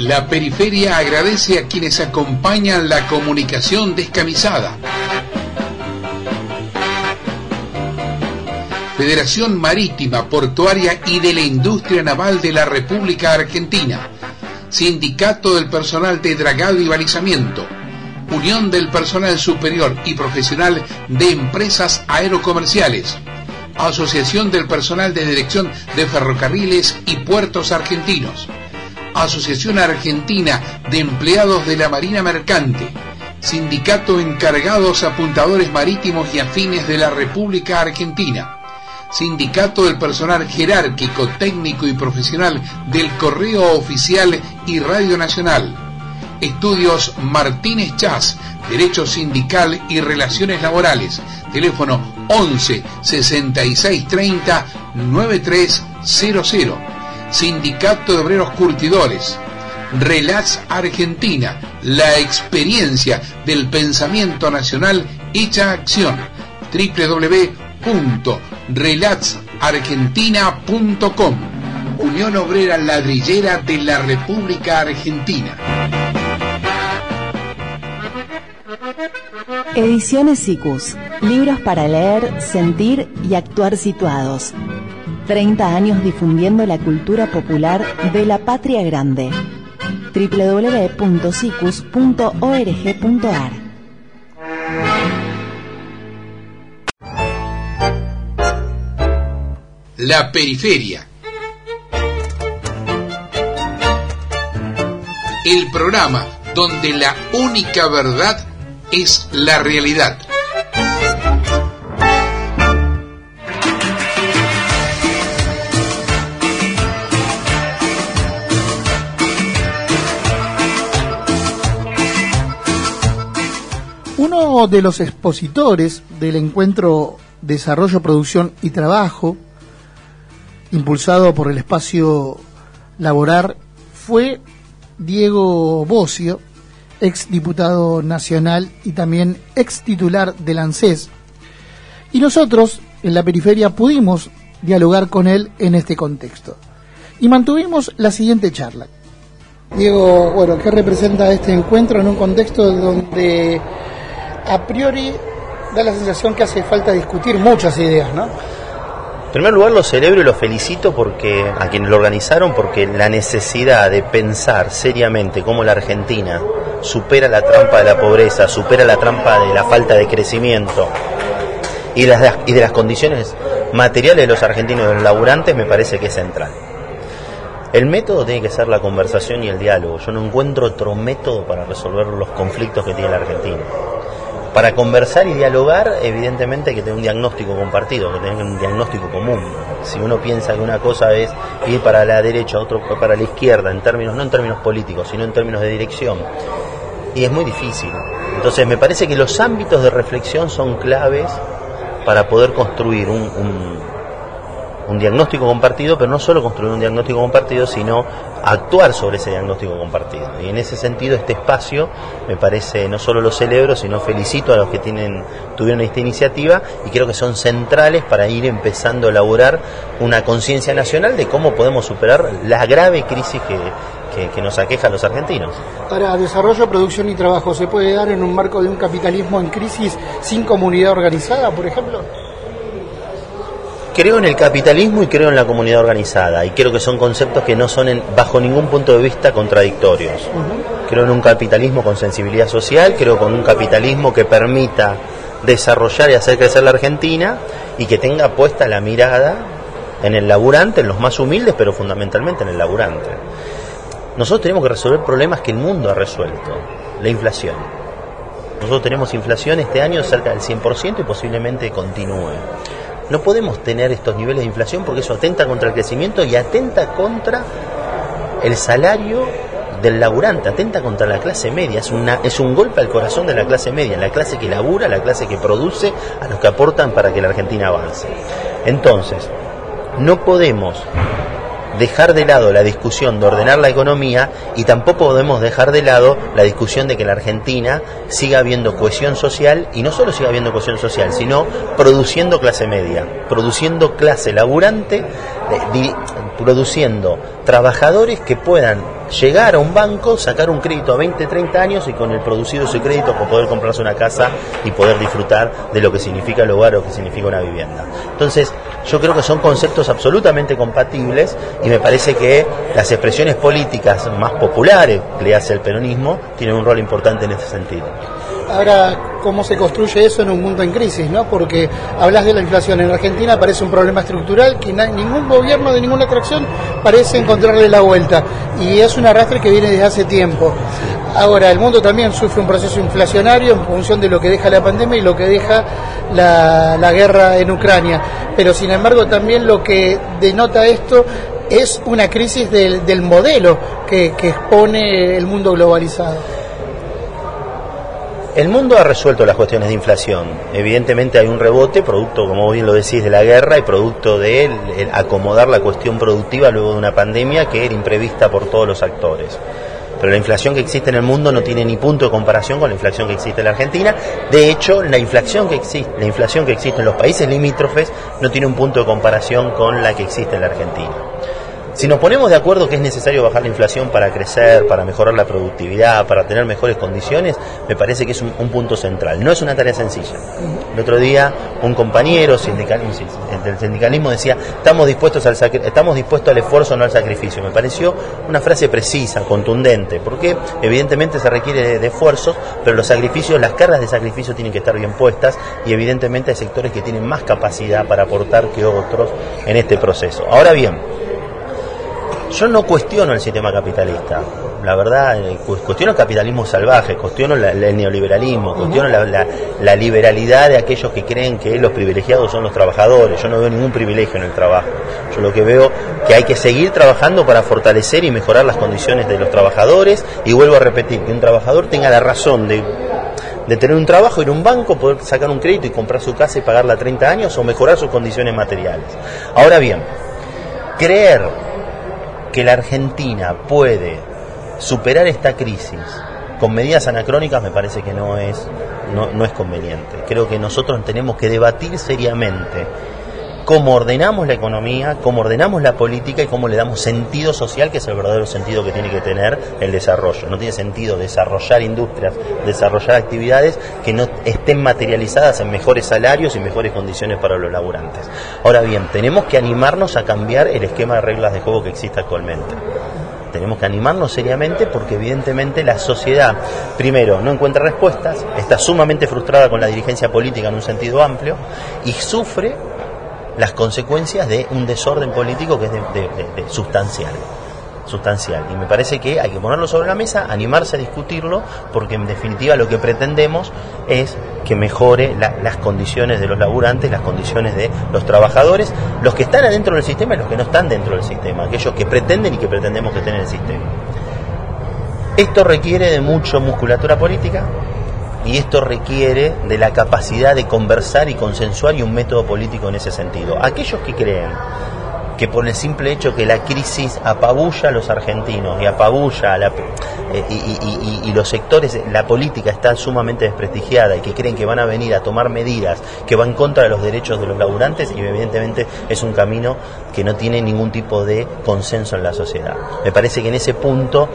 La Periferia agradece a quienes acompañan la comunicación descamisada. Federación Marítima, Portuaria y de la Industria Naval de la República Argentina. Sindicato del Personal de Dragado y Balizamiento. Unión del Personal Superior y Profesional de Empresas Aerocomerciales. Asociación del Personal de Dirección de Ferrocarriles y Puertos Argentinos. Asociación Argentina de Empleados de la Marina Mercante. Sindicato Encargados Apuntadores Marítimos y Afines de la República Argentina. Sindicato del Personal Jerárquico, Técnico y Profesional del Correo Oficial y Radio Nacional. Estudios Martínez Chas, Derecho Sindical y Relaciones Laborales. Teléfono 11 66 30 9300. Sindicato de Obreros Curtidores. Relax Argentina, la experiencia del pensamiento nacional hecha acción. www.relaxargentina.com. Unión Obrera Ladrillera de la República Argentina. Ediciones SICUS. Libros para leer, sentir y actuar situados. 30 años difundiendo la cultura popular de la patria grande. www.sicus.org.ar. La Periferia. El programa donde la única verdad es la realidad. Uno de los expositores del encuentro Desarrollo, Producción y Trabajo, impulsado por el espacio Laborar, fue Diego Bocio, ex diputado nacional y también ex titular del ANSES. Y nosotros, en la Periferia, pudimos dialogar con él en este contexto. Y mantuvimos la siguiente charla. Diego, bueno, ¿qué representa este encuentro en un contexto donde a priori da la sensación que hace falta discutir muchas ideas, ¿no? En primer lugar lo celebro y lo felicito porque a quienes lo organizaron, porque la necesidad de pensar seriamente cómo la Argentina supera la trampa de la pobreza, supera la trampa de la falta de crecimiento y de las condiciones materiales de los argentinos, de los laburantes, me parece que es central. El método tiene que ser la conversación y el diálogo. Yo no encuentro otro método para resolver los conflictos que tiene la Argentina. Para conversar y dialogar, evidentemente hay que tener un diagnóstico compartido, que tener un diagnóstico común. Si uno piensa que una cosa es ir para la derecha, otro para la izquierda, en términos, no en términos políticos, sino en términos de dirección, y es muy difícil. Entonces me parece que los ámbitos de reflexión son claves para poder construir un diagnóstico compartido, pero no solo construir un diagnóstico compartido, sino actuar sobre ese diagnóstico compartido. Y en ese sentido este espacio me parece, no solo lo celebro, sino felicito a los que tuvieron esta iniciativa, y creo que son centrales para ir empezando a elaborar una conciencia nacional de cómo podemos superar la grave crisis que nos aqueja a los argentinos. Para desarrollo, producción y trabajo, ¿se puede dar en un marco de un capitalismo en crisis sin comunidad organizada, por ejemplo? Creo en el capitalismo y creo en la comunidad organizada, y creo que son conceptos que no son bajo ningún punto de vista contradictorios. Creo en un capitalismo con sensibilidad social, creo con un capitalismo que permita desarrollar y hacer crecer la Argentina, y que tenga puesta la mirada en el laburante, en los más humildes, pero fundamentalmente en el laburante. Nosotros tenemos que resolver problemas que el mundo ha resuelto. La inflación. Nosotros tenemos inflación este año cerca del 100% y posiblemente continúe. No podemos tener estos niveles de inflación porque eso atenta contra el crecimiento y atenta contra el salario del laburante, atenta contra la clase media. Es un golpe al corazón de la clase media, la clase que labura, la clase que produce, a los que aportan para que la Argentina avance. Entonces, no podemos dejar de lado la discusión de ordenar la economía, y tampoco podemos dejar de lado la discusión de que en la Argentina siga habiendo cohesión social, y no solo siga habiendo cohesión social, sino produciendo clase media, produciendo clase laburante, produciendo trabajadores que puedan llegar a un banco, sacar un crédito a 20, 30 años y con el producido ese crédito poder comprarse una casa y poder disfrutar de lo que significa el hogar o que significa una vivienda. Entonces, yo creo que son conceptos absolutamente compatibles y me parece que las expresiones políticas más populares que le hace el peronismo tienen un rol importante en ese sentido. Ahora, ¿cómo se construye eso en un mundo en crisis, no? Porque hablas de la inflación. En Argentina parece un problema estructural que ningún gobierno de ninguna atracción parece encontrarle la vuelta. Y es un arrastre que viene desde hace tiempo. Ahora, el mundo también sufre un proceso inflacionario en función de lo que deja la pandemia y lo que deja la guerra en Ucrania. Pero, sin embargo, también lo que denota esto es una crisis del modelo que expone el mundo globalizado. El mundo ha resuelto las cuestiones de inflación. Evidentemente hay un rebote, producto, como bien lo decís, de la guerra y producto de el acomodar la cuestión productiva luego de una pandemia que era imprevista por todos los actores. Pero la inflación que existe en el mundo no tiene ni punto de comparación con la inflación que existe en la Argentina. De hecho, la inflación que existe en los países limítrofes no tiene un punto de comparación con la que existe en la Argentina. Si nos ponemos de acuerdo que es necesario bajar la inflación para crecer, para mejorar la productividad, para tener mejores condiciones, me parece que es un punto central. No es una tarea sencilla. El otro día un compañero del sindicalismo decía, estamos dispuestos al esfuerzo, no al sacrificio. Me pareció una frase precisa, contundente, porque evidentemente se requiere de esfuerzos, pero los sacrificios, las cargas de sacrificio tienen que estar bien puestas y evidentemente hay sectores que tienen más capacidad para aportar que otros en este proceso. Ahora bien, yo no cuestiono el sistema capitalista, la verdad, cuestiono el capitalismo salvaje, cuestiono el neoliberalismo, cuestiono la liberalidad de aquellos que creen que los privilegiados son los trabajadores. Yo no veo ningún privilegio en el trabajo. Yo lo que veo que hay que seguir trabajando para fortalecer y mejorar las condiciones de los trabajadores, y vuelvo a repetir, que un trabajador tenga la razón de tener un trabajo, ir a un banco, poder sacar un crédito y comprar su casa y pagarla a 30 años o mejorar sus condiciones materiales. Ahora bien, creer que la Argentina puede superar esta crisis con medidas anacrónicas me parece que no es conveniente. Creo que nosotros tenemos que debatir seriamente cómo ordenamos la economía, cómo ordenamos la política y cómo le damos sentido social, que es el verdadero sentido que tiene que tener el desarrollo. No tiene sentido desarrollar industrias, desarrollar actividades que no estén materializadas en mejores salarios y mejores condiciones para los laburantes. Ahora bien, tenemos que animarnos a cambiar el esquema de reglas de juego que existe actualmente. Tenemos que animarnos seriamente porque evidentemente la sociedad, primero, no encuentra respuestas, está sumamente frustrada con la dirigencia política en un sentido amplio y sufre las consecuencias de un desorden político que es de sustancial. Y me parece que hay que ponerlo sobre la mesa, animarse a discutirlo, porque en definitiva lo que pretendemos es que mejore las condiciones de los laburantes, las condiciones de los trabajadores, los que están adentro del sistema y los que no están dentro del sistema, aquellos que pretenden y que pretendemos que estén en el sistema. Esto requiere de mucha musculatura política, y esto requiere de la capacidad de conversar y consensuar y un método político en ese sentido. Aquellos que creen que por el simple hecho que la crisis apabulla a los argentinos y apabulla y los sectores, la política está sumamente desprestigiada y que creen que van a venir a tomar medidas que van contra de los derechos de los laburantes, y evidentemente es un camino que no tiene ningún tipo de consenso en la sociedad. Me parece que en ese punto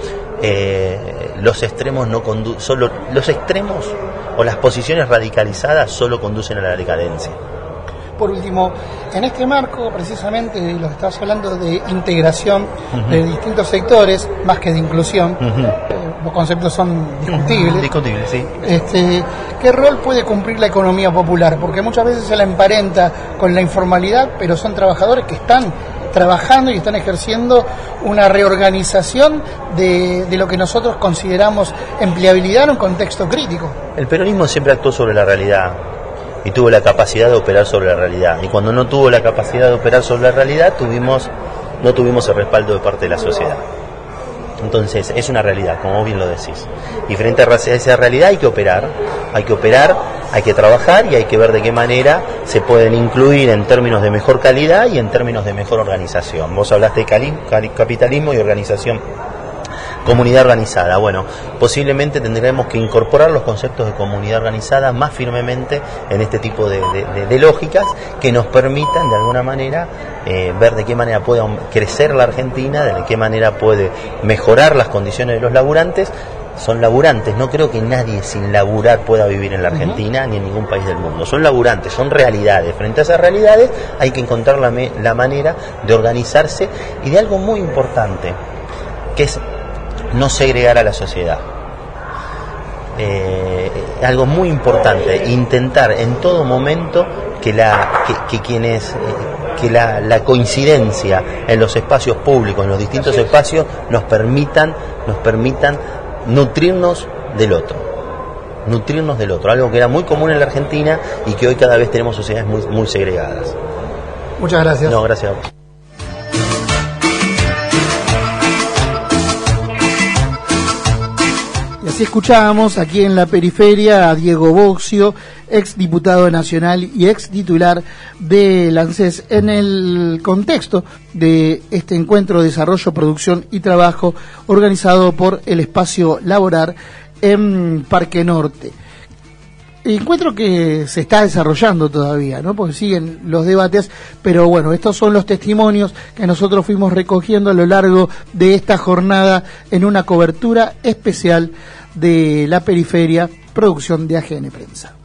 los extremos o las posiciones radicalizadas solo conducen a la decadencia. Por último, en este marco, precisamente, lo que estás hablando de integración de distintos sectores, más que de inclusión, los conceptos son discutibles. Discutibles, sí. ¿Qué rol puede cumplir la economía popular? Porque muchas veces se la emparenta con la informalidad, pero son trabajadores que están trabajando y están ejerciendo una reorganización de lo que nosotros consideramos empleabilidad en un contexto crítico. El peronismo siempre actuó sobre la realidad y tuvo la capacidad de operar sobre la realidad, y cuando no tuvo la capacidad de operar sobre la realidad no tuvimos el respaldo de parte de la sociedad. Entonces es una realidad, como bien lo decís, y frente a esa realidad hay que operar, hay que trabajar y hay que ver de qué manera se pueden incluir en términos de mejor calidad y en términos de mejor organización. Vos hablaste de capitalismo y organización Comunidad organizada. Bueno, posiblemente tendremos que incorporar los conceptos de comunidad organizada más firmemente en este tipo de lógicas que nos permitan de alguna manera ver de qué manera puede crecer la Argentina, de qué manera puede mejorar las condiciones de los laburantes. Son laburantes, no creo que nadie sin laburar pueda vivir en la Argentina ni en ningún país del mundo. Son laburantes, son realidades. Frente a esas realidades hay que encontrar la manera de organizarse y de algo muy importante, que es no segregar a la sociedad. Algo muy importante, intentar en todo momento que la coincidencia en los espacios públicos, en los distintos espacios, nos permitan nutrirnos del otro, algo que era muy común en la Argentina y que hoy cada vez tenemos sociedades muy, muy segregadas. Muchas gracias. No, gracias a vos. Y así escuchábamos aquí en la periferia a Diego Boxio, ex diputado nacional y ex titular del ANSES, en el contexto de este encuentro de desarrollo, producción y trabajo organizado por el Espacio Laborar en Parque Norte. Encuentro que se está desarrollando todavía, ¿no? Porque siguen los debates, pero bueno, estos son los testimonios que nosotros fuimos recogiendo a lo largo de esta jornada en una cobertura especial de la periferia, producción de AGN Prensa.